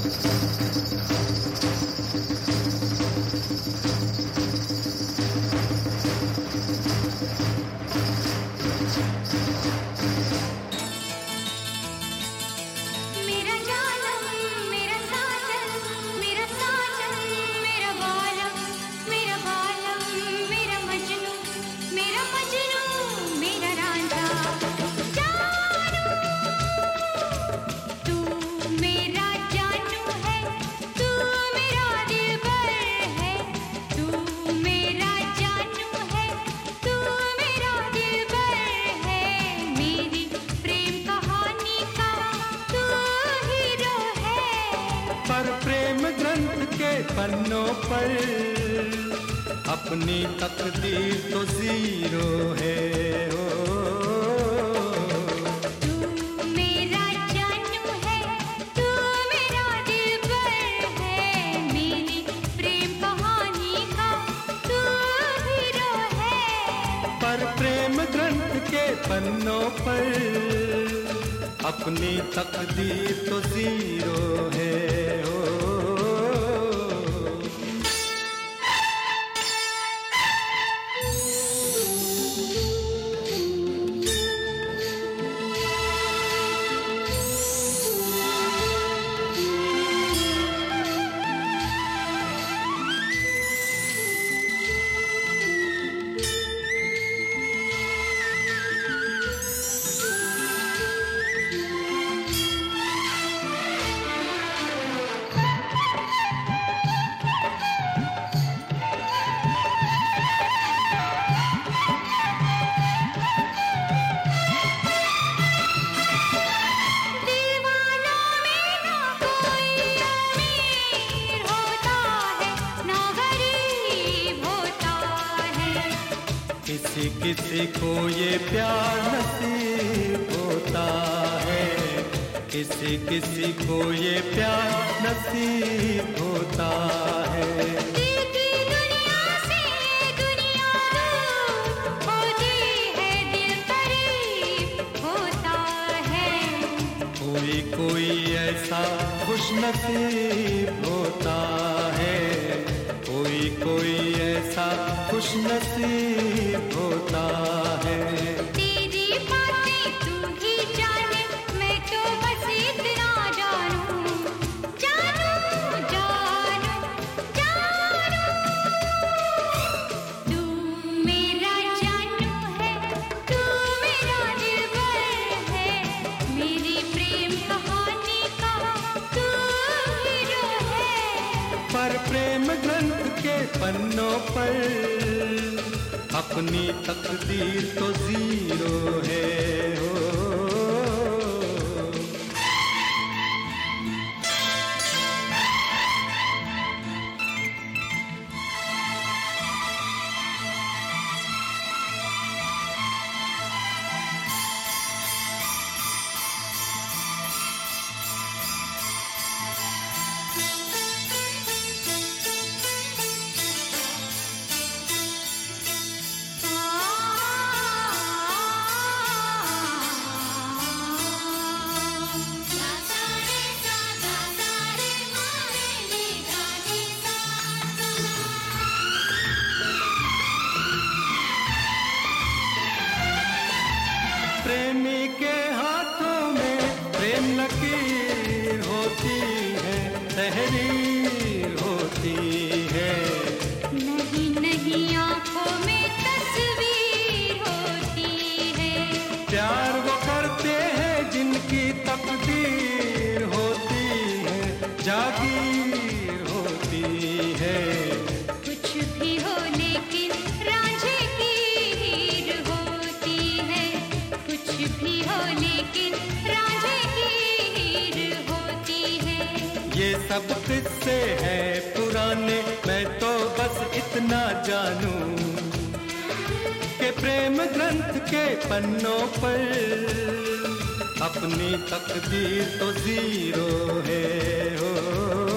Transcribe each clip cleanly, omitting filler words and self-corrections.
पन्नों पर अपनी तकदीर तो जीरो है। तू मेरा जानू है, तू मेरा दिलबर है, मेरी प्रेम कहानी का तू हीरो है। पर प्रेम ग्रंथ के पन्नों पर अपनी तकदीर तो जीरो है। किसी किसी को ये प्यार नसीब होता है, किसी किसी को ये प्यार नसीब होता है। दुनिया से दुनिया दूर होती है, दिल करीब होता है। कोई कोई ऐसा खुश नसीब होता है, कोई कोई ऐसा खुश नसीब होता है। तेरी बातें तू ही जाने, मैं तो बस इतना जानूं, जानूं जानूं जानूं। तू मेरा जानू है, तू मेरा दिलबर है, मेरी प्रेम कहानी का तू हीरो है। पर प्रेम ग्रंथ के पन्नों पर अपनी तकदीर तो जीरो है। प्रेमी के हाथों में प्रेम लकीर होती है, तहरीर होती है। नहीं नहीं आंखों में तस्वीर होती है। प्यार वो करते हैं जिनकी तकदीर होती है, जागीर होती है। कुछ भी हो लेकिन रांझे की हीर होती है, कुछ भी हो लेकिन रांझे की हीर होती है। ये सब किस्से हैं पुराने, मैं तो बस इतना जानूं कि प्रेम ग्रंथ के पन्नों पर अपनी तकदीर तो जीरो है।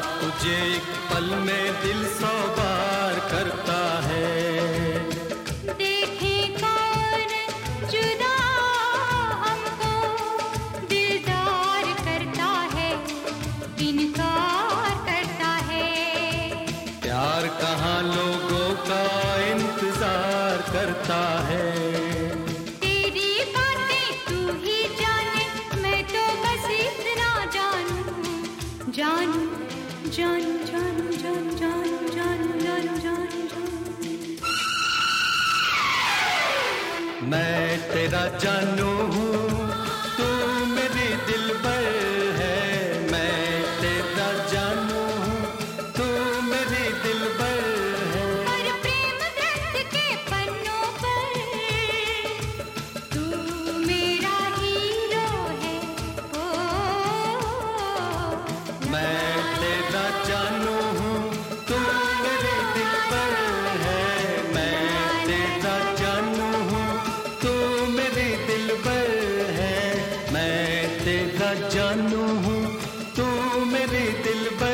तुझे एक पल में दिल 100 बार करता है। देखे कौन जुदा हमको दिलदार करता है, इनकार करता है। प्यार कहाँ लोगों का इंतजार करता है। तेरी बातें तू ही जाने, मैं तो बस इतना जानूं, जानूं, जानूं, जानूं, जानूं, जानूं, जानूं, जानूं, जानूं। मैं तेरा जानू हूँ, तू मेरी दिलबर है। मैं तेरा जानू हूँ, तू मेरी दिलबर है। पर प्रेम ग्रंथ के पन्नों पर तू मेरा हीरो है। ओ मैं तेरा जानू हूँ, तू मेरी दिलबर है। मैं तेरा जानू हूँ, तू मेरी दिलबर है। मैं तेरा जानू हूँ, तू मेरी दिलबर